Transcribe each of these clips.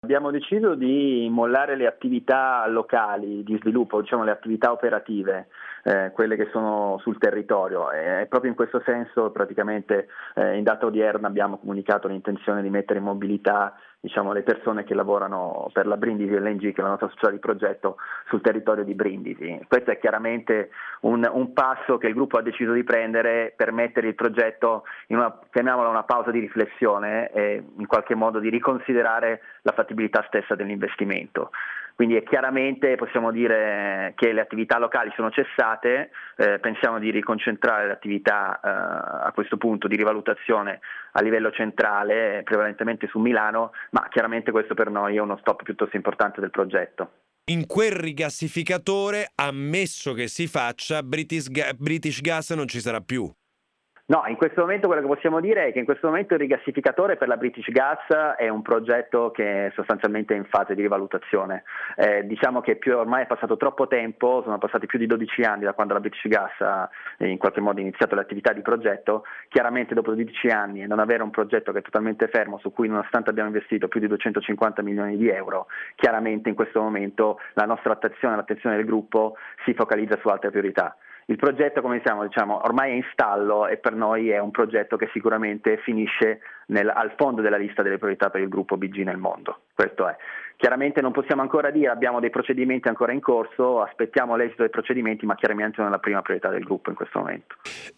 Abbiamo deciso di mollare le attività locali di sviluppo, diciamo le attività operative, quelle che sono sul territorio, e proprio in questo senso praticamente in data odierna abbiamo comunicato l'intenzione di mettere in mobilità, diciamo, le persone che lavorano per la Brindisi LNG, che è la nostra società di progetto, sul territorio di Brindisi. Questo è chiaramente un passo che il gruppo ha deciso di prendere per mettere il progetto in chiamiamola una pausa di riflessione e in qualche modo di riconsiderare la fattibilità stessa dell'investimento. Quindi chiaramente possiamo dire che le attività locali sono cessate, pensiamo di riconcentrare le attività a questo punto di rivalutazione a livello centrale, prevalentemente su Milano, ma chiaramente questo per noi è uno stop piuttosto importante del progetto. In quel rigassificatore, ammesso che si faccia, British Gas non ci sarà più. No, in questo momento quello che possiamo dire è che in questo momento il rigassificatore per la British Gas è un progetto che è sostanzialmente in fase di rivalutazione. Diciamo che ormai è passato troppo tempo, sono passati più di 12 anni da quando la British Gas ha in qualche modo iniziato l'attività di progetto. Chiaramente dopo 12 anni e non avere un progetto che è totalmente fermo, su cui nonostante abbiamo investito più di 250 milioni di euro, chiaramente in questo momento la nostra attenzione, l'attenzione del gruppo si focalizza su altre priorità. Il progetto, come diciamo, ormai è in stallo e per noi è un progetto che sicuramente finisce al fondo della lista delle priorità per il gruppo BG nel mondo. Questo è. Chiaramente non possiamo ancora dire, abbiamo dei procedimenti ancora in corso, aspettiamo l'esito dei procedimenti, ma chiaramente non è la prima priorità del gruppo in questo momento.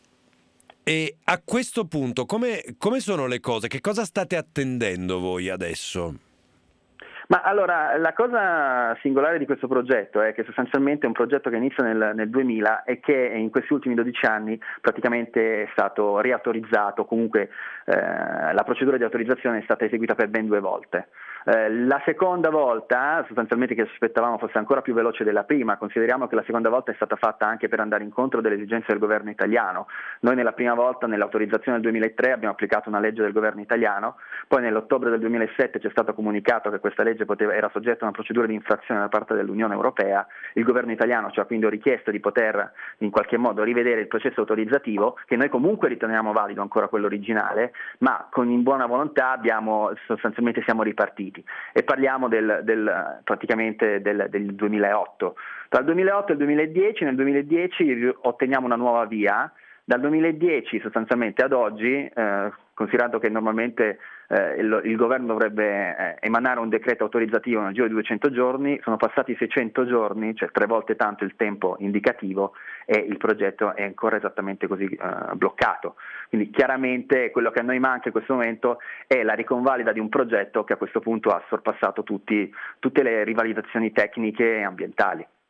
E a questo punto come sono le cose? Che cosa state attendendo voi adesso? Ma allora, la cosa singolare di questo progetto è che sostanzialmente è un progetto che inizia nel 2000 e che in questi ultimi 12 anni praticamente è stato riautorizzato, comunque la procedura di autorizzazione è stata eseguita per ben 2 volte. La seconda volta, sostanzialmente che sospettavamo fosse ancora più veloce della prima, consideriamo che la seconda volta è stata fatta anche per andare incontro delle esigenze del governo italiano. Noi nella prima volta, nell'autorizzazione del 2003, abbiamo applicato una legge del governo italiano, poi nell'ottobre del 2007 ci è stato comunicato che questa legge era soggetta a una procedura di infrazione da parte dell'Unione Europea. Il governo italiano ci ha quindi richiesto di poter in qualche modo rivedere il processo autorizzativo, che noi comunque riteniamo valido ancora quello originale, ma in buona volontà sostanzialmente siamo ripartiti. E parliamo praticamente del 2008. Tra il 2008 e il 2010, nel 2010 otteniamo una nuova via, dal 2010 sostanzialmente ad oggi, considerato che normalmente il governo dovrebbe emanare un decreto autorizzativo nel giro di 200 giorni, sono passati 600 giorni, cioè 3 volte tanto il tempo indicativo, e il progetto è ancora esattamente così bloccato. Quindi chiaramente quello che a noi manca in questo momento è la riconvalida di un progetto che a questo punto ha sorpassato tutte le rivalidazioni tecniche e ambientali.